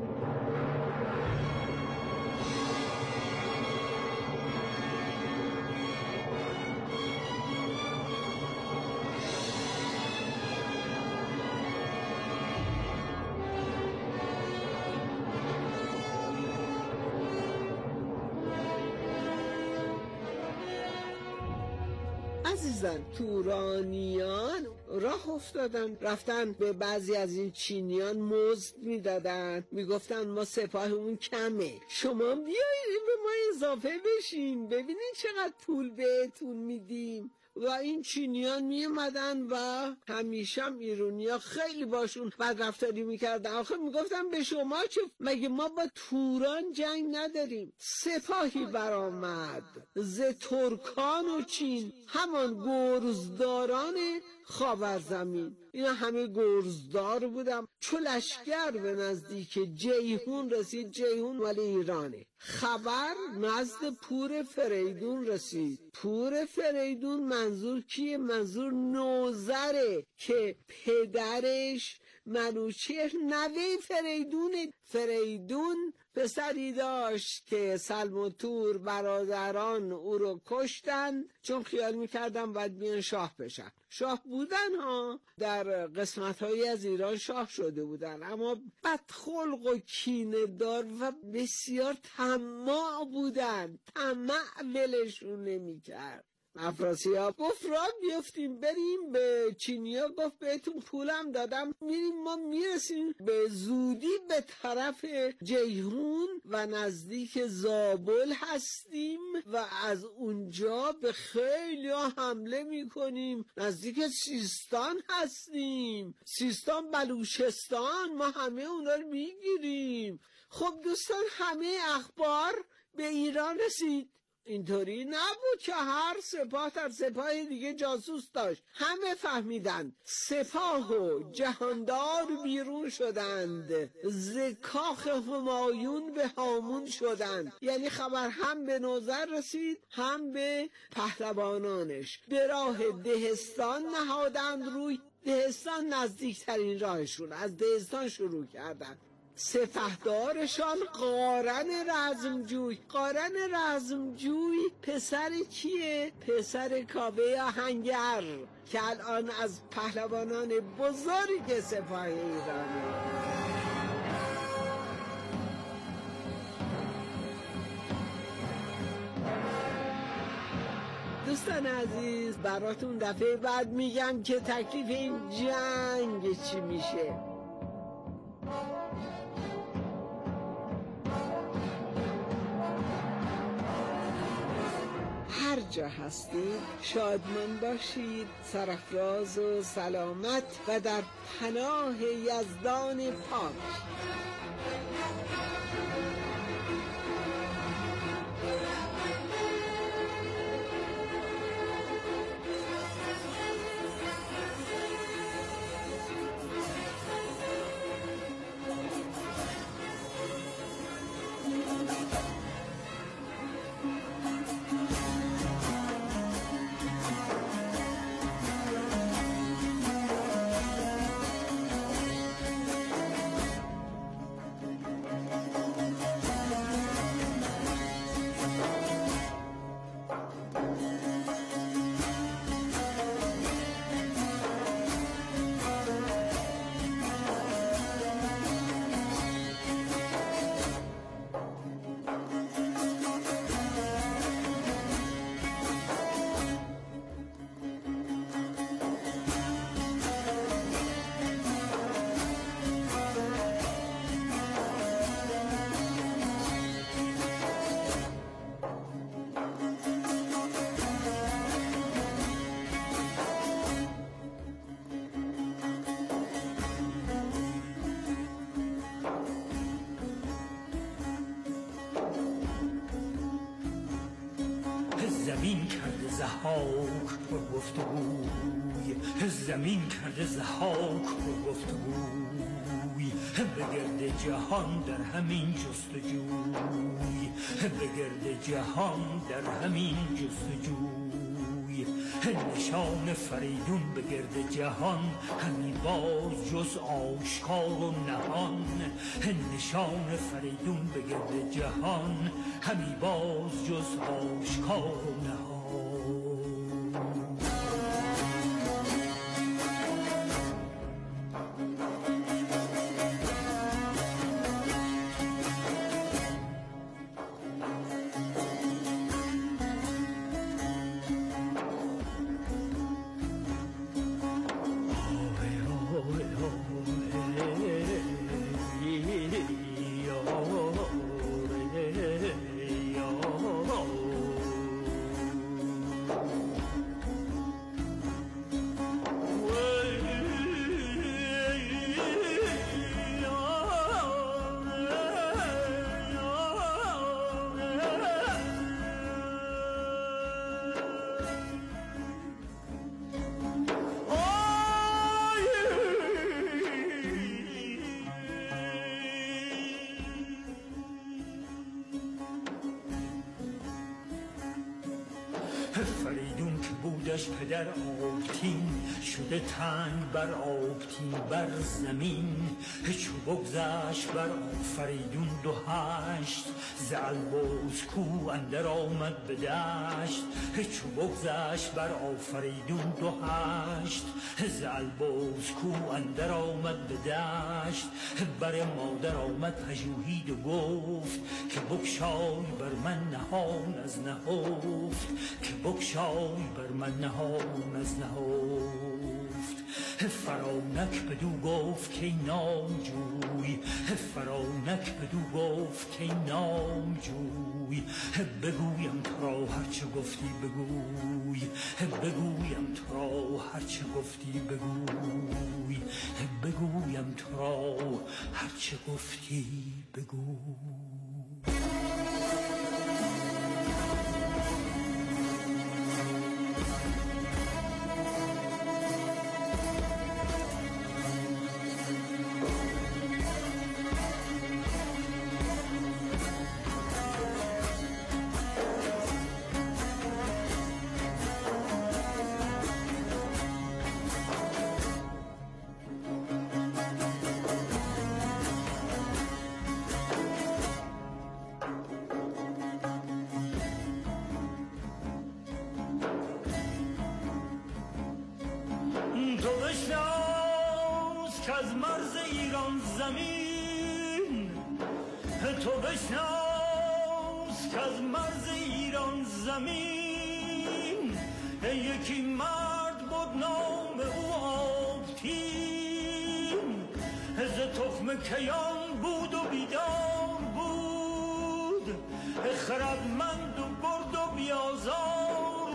G: عزیزان، تورانیان راه افتادن، رفتن به بعضی از این چینیان مزد میدادن، میگفتن ما سپاهمون کمه، شما بیایید به ما اضافه بشین، ببینین چقدر پول بهتون میدیم. و این چینیان می اومدن و همیشه هم ایرونیا خیلی باشون بد رفتاری میکردن. آخه میگفتن به شما چه، مگه ما با توران جنگ نداریم؟ سپاهی برآمد ز ترکان و چین، همان گرزداران خاورزمین. اینا همه گرزدار بودن. چو لشکر به نزدیک جیهون رسید، جیهون مال ایرانه، خبر نزد پور فریدون رسید. پور فریدون منظور کیه؟ منظور نوذره که پدرش منوچهر نوه فریدونه. فریدون پسری داشت که سلم و تور برادران او رو کشتن چون خیال میکردن باید بیان شاه بشن. شاه بودن ها، در قسمت هایی از ایران شاه شده بودن، اما بدخلق و کینه دار و بسیار طماع بودن، طمع ولشون نمیکرد. افراسیاب گفت را بیفتیم بریم به چینیا. گفت بهتون پولم دادم، میریم ما میرسیم به زودی به طرف جیهون و نزدیک زابل هستیم و از اونجا به خیلی حمله میکنیم، نزدیک سیستان هستیم، سیستان بلوچستان، ما همه اونا رو میگیریم. خب دوستان، همه اخبار به ایران رسید. اینطوری نبود که هر سپاه در سپاه دیگه جاسوس داشت. همه فهمیدن سپاه و جهاندار بیرون شدند، ز کاخ همایون به هامون شدند. یعنی خبر هم به نوذر رسید هم به پهلوانانش. به راه دهستان نهادند روی. دهستان نزدیکترین راهشون، از دهستان شروع کردند. سپهدارشان قارن رزمجوی. قارن رزمجوی پسر کیه؟ پسر کاوه آهنگر که الان از پهلوانان بزرگ سپاه ایرانه. دوستان عزیز، براتون دفعه بعد میگم که تکلیف این جنگ چی میشه. جا هستید شادمان باشید، سرافراز و سلامت و در پناه یزدان پاک.
B: زمین کرده زحاک پر گفتگوی، زمین کرده زحاک پر گفتگوی، به گرد جهان در همین جستجوی، به گرد جهان در همین جستجوی، نشان فریدون به گرد جهان همین باز جز آشکار و نهان، نشان فریدون به گرد جهان همین باز جز آشکار و نهان. فریدون که بودش پدر آبتین، شده تنگ بر آبتین بر زمین، چو بگذشت بر فریدون دو هشت، ز البرز کو اندر آمد به دشت، چو بگذشت بر فریدون دو هشت، ز البرز کو اندر آمد به دشت، بر مادر آمد پژوهید و گفت که بگشای بر من نهان از نهفت، که بگشای بر من نهان از نهفت. فرانک بدو گفت که نامجوی، فرانک بدو گفت که نامجوی، بگویم تو را هرچه گفتی بگوی، بگویم تو را هرچه گفتی بگوی، بگویم تو را هرچه گفتی بگوی. از مرز ایران زمین تو بشناس که از مرز ایران زمین یکی مرد بود نام او آبتین، ز تخم کیان بود و بیدار بود، خردمند و برد و بیازار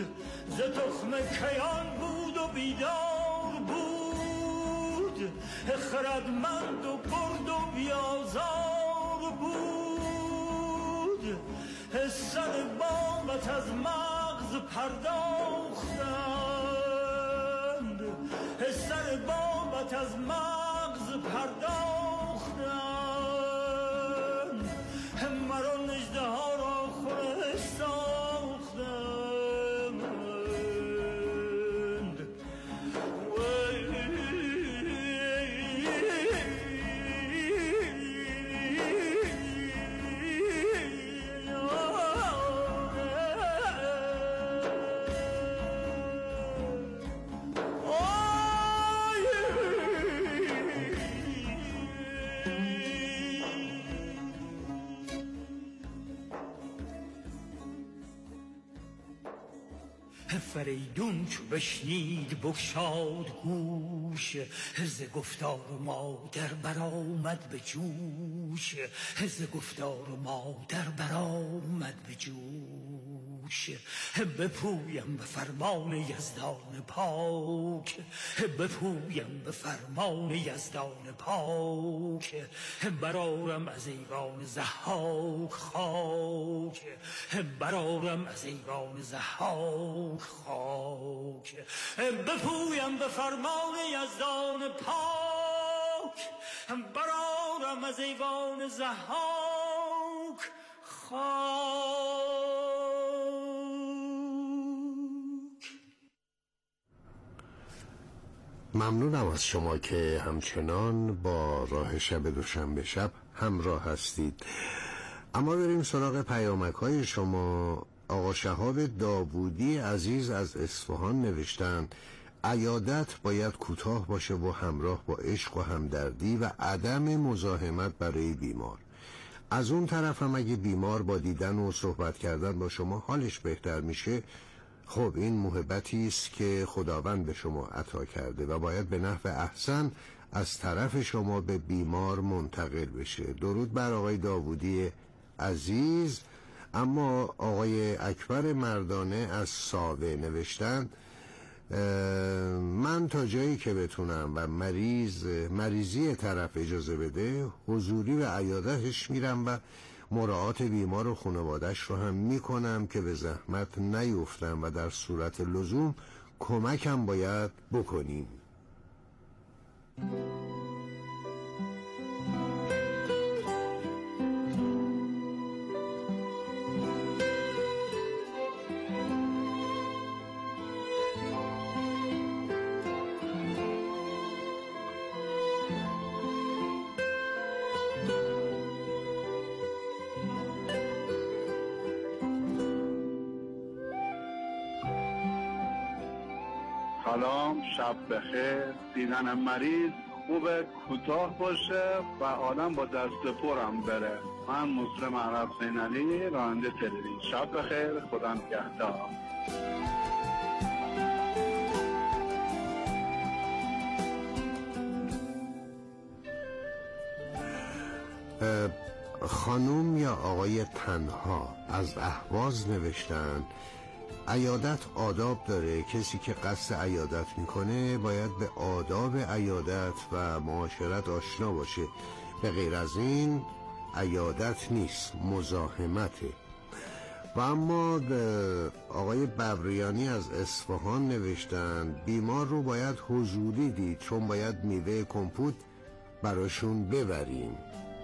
B: ز تخم کیان بود و بیدار بود، خردمند و برد و بیازار بود. سر بابت از مغز پرداختند، سر بابت از مغز پرداختند، مرا نجده ها را خورش ساختند. فریدون چو بشنید بگشاد گوش، ز گفتار مادر برآمد به جوش، ز گفتار مادر برآمد به جوش. بپویم به فرمان یزدان پاک، بپویم به فرمان یزدان پاک، برارم از ایوان ضحاک خاک، برارم از ایوان ضحاک خاک. بپویم به فرمان یزدان پاک، برارم از ایوان ضحاک خاک.
D: ممنونم از شما که همچنان با راه شب دوشنبه شب همراه هستید. اما بریم سراغ پیامک های شما. آقا شهاب داوودی عزیز از اصفهان نوشتند عیادت باید کوتاه باشه و همراه با عشق و همدردی و عدم مزاحمت برای بیمار. از اون طرف هم اگه بیمار با دیدن و صحبت کردن با شما حالش بهتر میشه، خب این محبتی است که خداوند به شما عطا کرده و باید به نحو احسن از طرف شما به بیمار منتقل بشه. درود بر آقای داوودی عزیز. اما آقای اکبر مردانه از ساوه نوشتن من تا جایی که بتونم و مریض مریضی طرف اجازه بده حضوری و عیادتش میرم و مراعات بیمار و خانوادش رو هم میکنم که به زحمت نیفتم و در صورت لزوم کمکم باید بکنیم.
I: سلام، شب بخیر. دیدن مریض خوبه کوتاه باشه و آدم با دست پرم بره. من مسلم عرب زینالی، راننده تلویزیون. شب بخیر، خدا نگهدار.
D: خانوم یا آقای تنها از اهواز نوشتن عیادت آداب داره. کسی که قصد عیادت میکنه باید به آداب عیادت و معاشرت آشنا باشه. به غیر از این عیادت نیست، مزاحمته. و اما آقای ببریانی از اصفهان نوشتن بیمار رو باید حضوری دید چون باید میوه کمپوت براشون ببریم.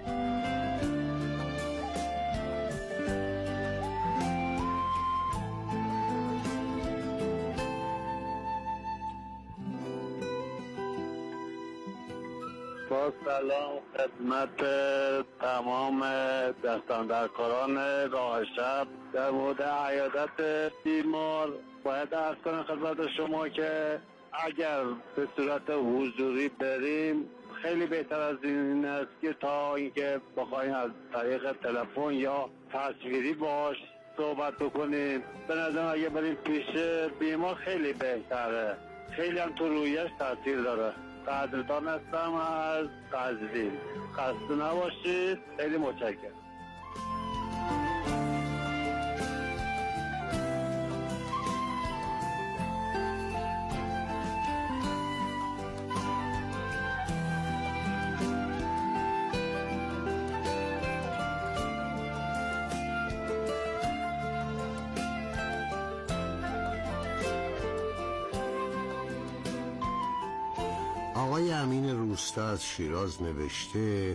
I: با سلام خدمت تمام دستاندرکاران راه شب. در مورد عیادت بیمار باید عرض کنم خدمت شما که اگر به صورت حضوری بریم خیلی بهتر از این است که تا اینکه بخوایم از طریق تلفن یا تصویری باش صحبت بکنیم. به نظرم اگه بریم پیش بیمار خیلی بهتره، خیلی هم تو رویش تاثیر داره. قدردان هستم از قزوین. خسته نباشید، خیلی متشکرم.
D: آقای امین روستا از شیراز نوشته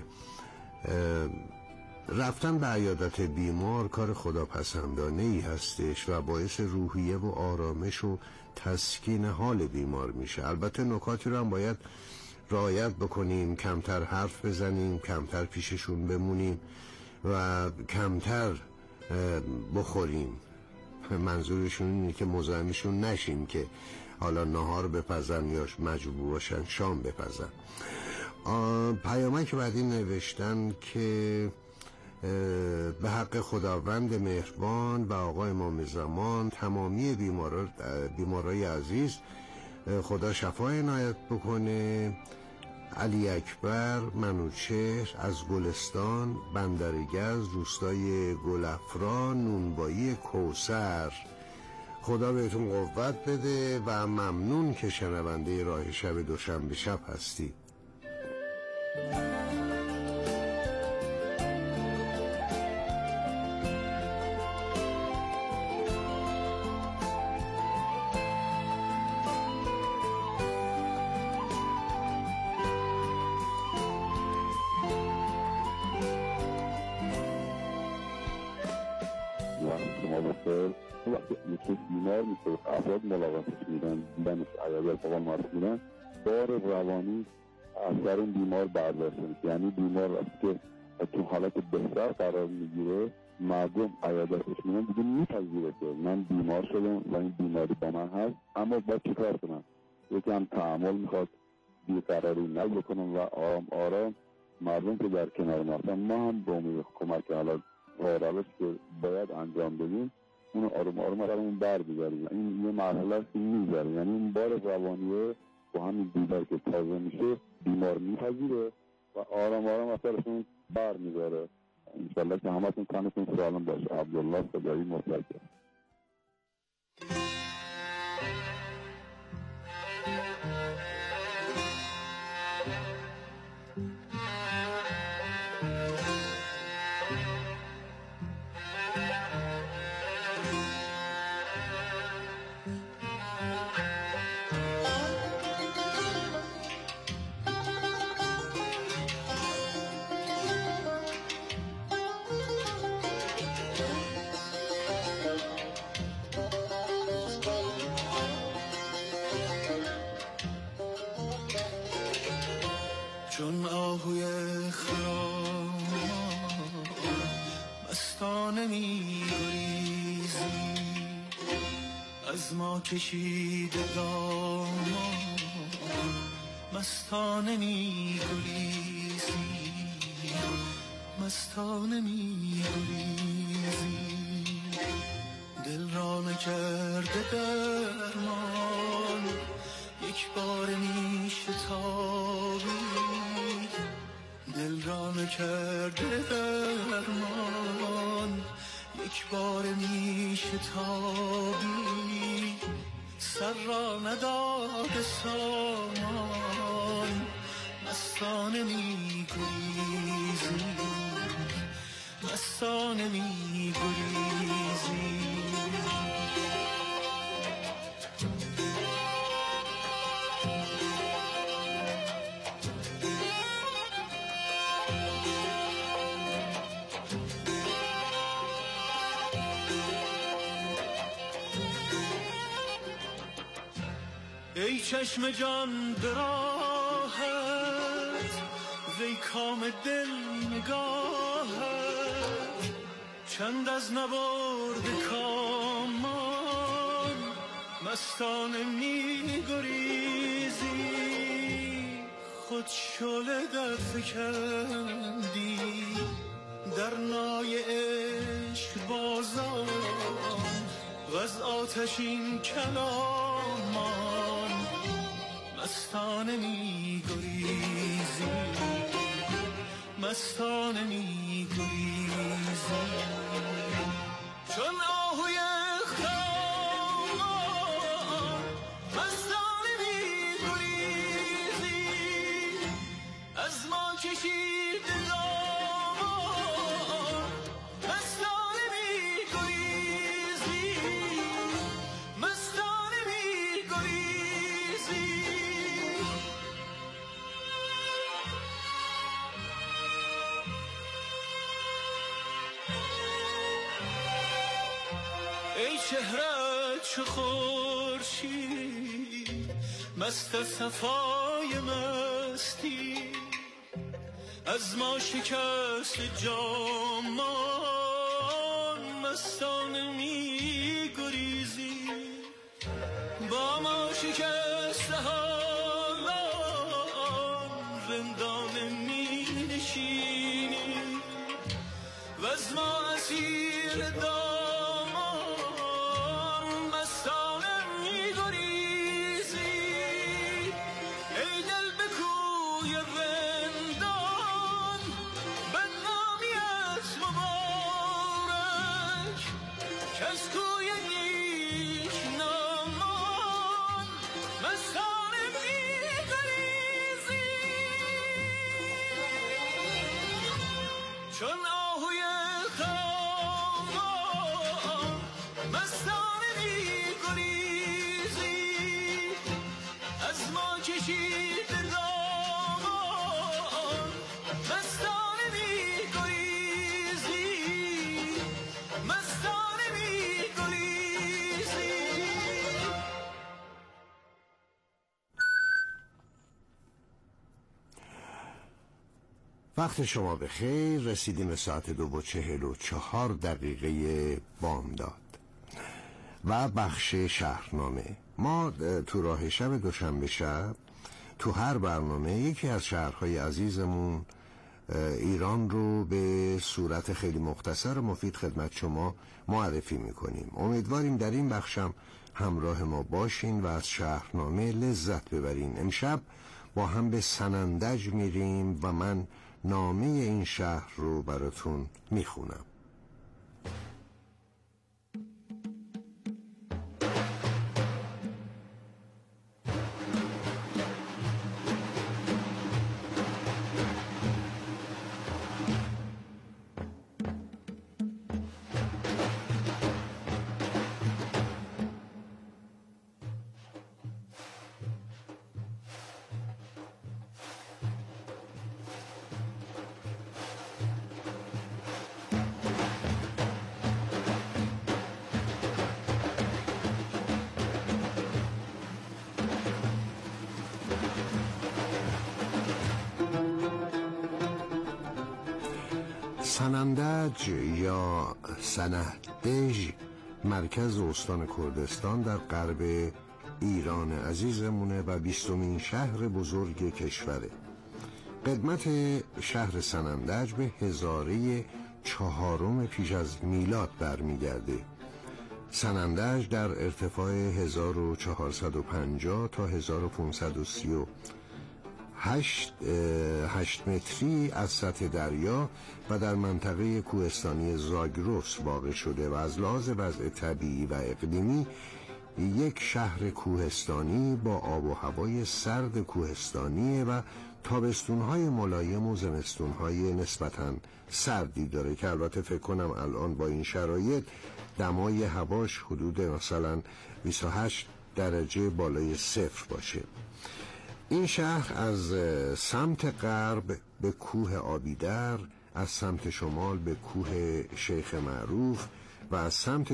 D: رفتن به عیادت بیمار کار خداپسندانه ای هستش و باعث روحیه و آرامش و تسکین حال بیمار میشه. البته نکاتی رو هم باید رعایت بکنیم، کمتر حرف بزنیم، کمتر پیششون بمونیم و کمتر بخوریم. منظورشون اینه که مزاحمشون نشیم که حالا نهار بپزن یا مجبور باشن شام بپزن. پیامک بعدی نوشتن که به حق خداوند مهربان و آقا امام زمان تمامی بیمارا بیمارای عزیز خدا شفا عنایت بکنه. علی اکبر منوچهر از گلستان بندرگز روستای گلافرا نونبایی کوثر. خدا بهتون قوت بده و ممنون که شنونده راه شب دوشنبه شب هستی.
J: یکی بیمار میشه افراد ملاقاتش میدن دیدنش عیادت فقط معرف میدن بار روانی اثر این بیمار برداشته میشه. یعنی بیمار وقتی که تو حالت بهتر قرار میگیره مردم عیادتش میدن دیگه میپذیره که من بیمار شدم و این بیماری با من هست، اما باید چیکار کنم؟ یکم تحمل میخواد، بیقراری نکنم و آرام آرام مردم که در کنار ما هستن ما هم به امید کمک حالا روش که باید انجام بدیم اون آروم آروم آروم بر بگیریم. این یه مرحله است که میذاره، یعنی این بار روانیه با همین دیدار که تازه میشه بیمار میپذیره و آرام آرام اثرشون بر میذاره. انشالله که همتون تنتون سالم باشه. عبدالله صدایی متشکرم.
K: چون آهوی خرام مستانه می‌گریزی، از ما کشیده دام مستانه می‌گریزی، مستانه می‌گریزی. دل را نکرده درمان یک بار می‌شتابی، دل را نکرده درمان یک بار می‌شتابی. سر را نداده سامان مستانه می‌گریزی، مستانه می‌گریزی. ای چشم جان براهت، وی کام دل نگاهت، چند از نبرد کامان مستانه می‌گریزی. خود شعله در فکندی در نای عشق بازان و از آتشین کلامان مستانه می‌گریزی، مستانه می‌گریزی. چون آهوی خرام مستانه می‌گریزی، از ما کشیده دامان مستانه می‌گریزی، مستانه می‌گریزی. ای چهره چو خورشید مست صفای مستی از ما شکست جامان مستانه می گریزی با ما شکست حالان رندانه می نشینی و از ما اسیر دامان مستانه می گریزی ای دل به کوی رندان بدنامیت مبارک که از کوی نیک نامان مستانه می گریزی چون آهوی خامان مستانه می گریزی از ما کشید دامان مستانه می گریزی مستانه می گریزی.
D: وقت شما به خیر. رسیدیم به ساعت دو و چهل و چهار دقیقه بامداد و بخش شهرنامه. ما تو راه شب دوشنبه شب تو هر برنامه یکی از شهرهای عزیزمون ایران رو به صورت خیلی مختصر و مفید خدمت شما معرفی میکنیم. امیدواریم در این بخشم همراه ما باشین و از شهرنامه لذت ببرین. امشب با هم به سنندج میریم و من نامه این شهر رو براتون میخونم. سنندج یا سنهدج مرکز استان کردستان در غرب ایران عزیزمونه و بیستمین شهر بزرگ کشوره. قدمت شهر سنندج به هزاره چهارم پیش از میلاد برمیگرده. سنندج در ارتفاع هزار و چهارصد و پنجاه تا هزار و پانصد و سی و هشت, هشت متری از سطح دریا و در منطقه کوهستانی زاگرس واقع شده و از لحاظ وضع طبیعی و اقلیمی یک شهر کوهستانی با آب و هوای سرد کوهستانی و تابستون‌های ملایم و زمستون‌های نسبتاً سردی داره که البته فکر کنم الان با این شرایط دمای هواش حدود مثلا بیست و هشت درجه بالای صفر باشه. این شهر از سمت غرب به کوه آبیدر، از سمت شمال به کوه شیخ معروف و از سمت